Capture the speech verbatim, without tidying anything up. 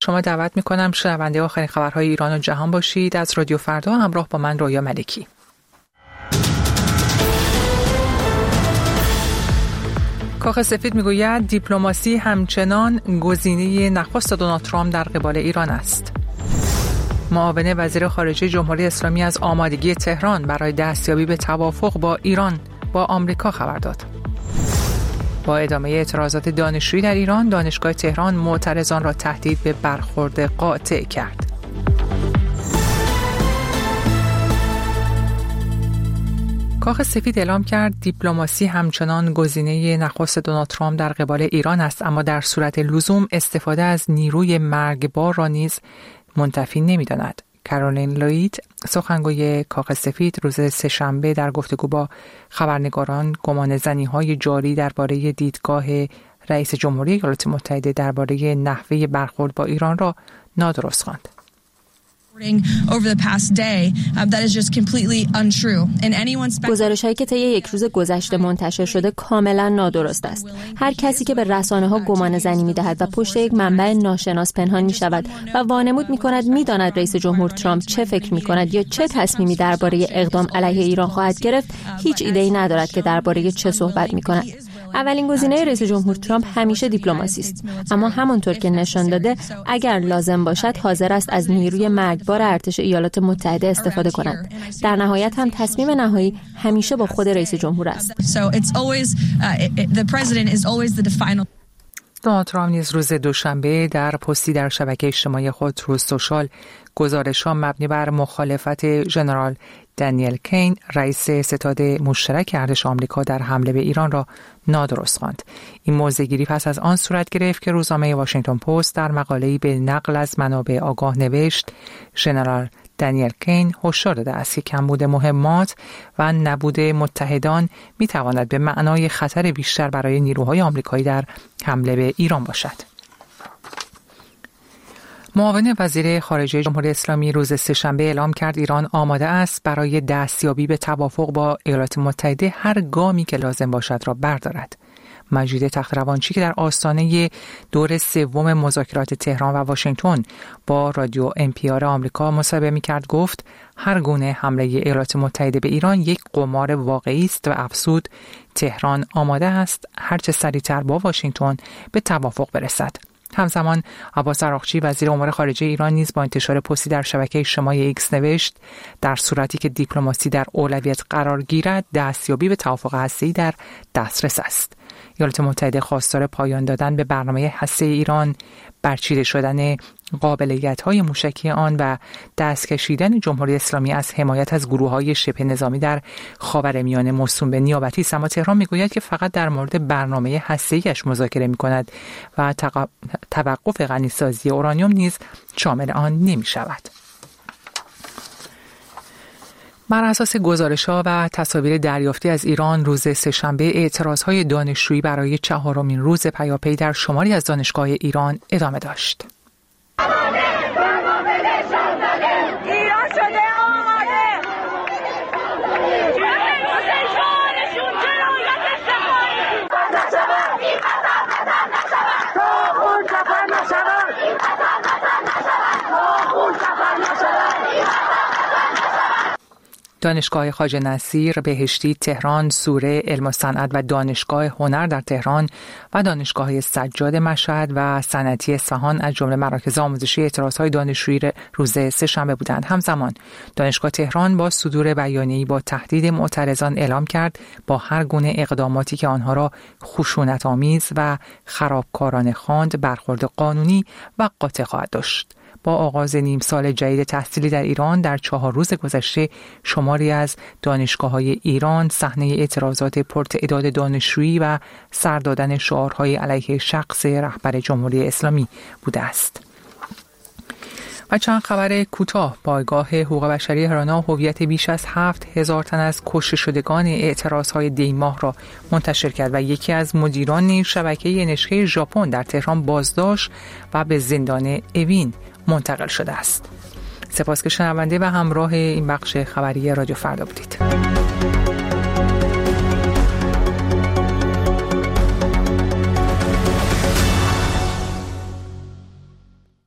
شما دعوت میکنم شنونده آخرین خبرهای ایران و جهان باشید. از رادیو فردا همراه با من رویا ملکی. کاخ سفید میگوید دیپلماسی همچنان گزینه نخست دونالد ترامپ در قبال ایران است. معاون وزیر خارجه جمهوری اسلامی از آمادگی تهران برای دستیابی به توافق با ایران با آمریکا خبر داد. با ادامه اعتراضات دانشجویی در ایران، دانشگاه تهران معترضان را تهدید به برخورد قاطع کرد. کاخ سفید اعلام کرد دیپلماسی همچنان گزینه نخست دونالد ترامپ در قبال ایران است، اما در صورت لزوم استفاده از نیروی مرگبار را نیز منتفی نمی‌داند. کارولین لوید، سخنگوی کاخ سفید، روز سه‌شنبه در گفتگو با خبرنگاران گمانه‌زنی‌های جاری درباره دیدگاه رئیس جمهوری ایالات متحده درباره نحوه برخورد با ایران را نادرست خواند. گزارش‌هایی که طی یک روز گذشته منتشر شده کاملا نادرست است. هر کسی که به رسانه‌ها گمانه‌زنی می‌دهد و پشت یک منبع ناشناس پنهان می‌شود و وانمود می‌کند می‌داند رئیس جمهور ترامپ چه فکر می‌کند یا چه تصمیمی درباره اقدام علیه ایران خواهد گرفت، هیچ ایده‌ای ندارد که درباره چه صحبت می‌کند. اولین گزینه رئیس جمهور ترامپ همیشه دیپلماسی است، اما همانطور که نشان داده اگر لازم باشد حاضر است از نیروی مرگبار ارتش ایالات متحده استفاده کند. در نهایت هم تصمیم نهایی همیشه با خود رئیس جمهور است. دونالد ترامپ نیز روز دوشنبه در پستی در شبکه اجتماعی خود تروث سوشال گزارش‌ها مبنی بر مخالفت ژنرال دانیل کین، رئیس ستاد مشترک ارتش آمریکا در حمله به ایران را نادرست خواند. این موضع‌گیری پس از آن صورت گرفت که روزنامه واشنگتن پست در مقاله‌ای به نقل از منابع آگاه نوشت ژنرال دانیل کین هشدار داده است که کمبود مهمات و نبود متحدان می‌تواند به معنای خطر بیشتر برای نیروهای آمریکایی در حمله به ایران باشد. معاون وزیر خارجه جمهوری اسلامی روز سه‌شنبه اعلام کرد ایران آماده است برای دستیابی به توافق با ایالات متحده هر گامی که لازم باشد را بردارد. مجید تخت‌روانچی که در آستانه دور سوم مذاکرات تهران و واشنگتن با رادیو ام پی آر آمریکا مصاحبه می‌کرد گفت هر گونه حمله ایالات متحده به ایران یک قمار واقعی است و افزود تهران آماده است هرچه سریعتر با واشنگتن به توافق برسد. همزمان عباس عراقچی وزیر امور خارجه ایران نیز با انتشار پستی در شبکه اجتماعی ایکس نوشت در صورتی که دیپلماسی در اولویت قرار گیرد دستیابی به توافق هسته‌ای در دسترس است. ایالات متحده خواستار پایان دادن به برنامه هسته ایران، برچیده شدن قابلیت‌های موشکی آن و دست کشیدن جمهوری اسلامی از حمایت از گروه‌های شبه نظامی در خاورمیانه موسوم به نیابتی است، اما تهران می‌گوید که فقط در مورد برنامه هسته‌ایش مذاکره می‌کند و تق... توقف غنیسازی اورانیوم نیز شامل آن نمی‌شود. بر اساس گزارش‌ها و تصاویر دریافتی از ایران روز سه‌شنبه اعتراض‌های دانشجویی برای چهارمین روز پیاپی در شماری از دانشگاه ایران ادامه داشت. دانشگاه خواجه نصیر بهشتی تهران، سوره علم و صنعت و دانشگاه هنر در تهران و دانشگاه سجاد مشهد و صنعتی اصفهان از جمله مراکز آموزشی اعتراضهای دانشجویی روز سه‌شنبه بودند. همزمان دانشگاه تهران با صدور بیانیه‌ای با تهدید معترضان اعلام کرد با هر گونه اقداماتی که آنها را خشونت‌آمیز و خرابکارانه خواند برخورد قانونی و قاطع خواهد داشت. با آغاز نیم سال جدید تحصیلی در ایران در چهار روز گذشته شماری از دانشگاه‌های ایران صحنه اعتراضات پرتعداد دانشجویی و سر دادن شعارهای علیه شخص رهبر جمهوری اسلامی بوده است. و چند خبر کوتاه. پایگاه حقوق بشری هرانا هویت بیش از هفت هزار تن از کشته شدگان اعتراضهای دی ماه را منتشر کرد و یکی از مدیران شبکه ان اچ کی ژاپن در تهران بازداشت و به زندان اوین منتقل شده است. سپاس که شنونده و همراه این بخش خبری رادیو فردا بودید.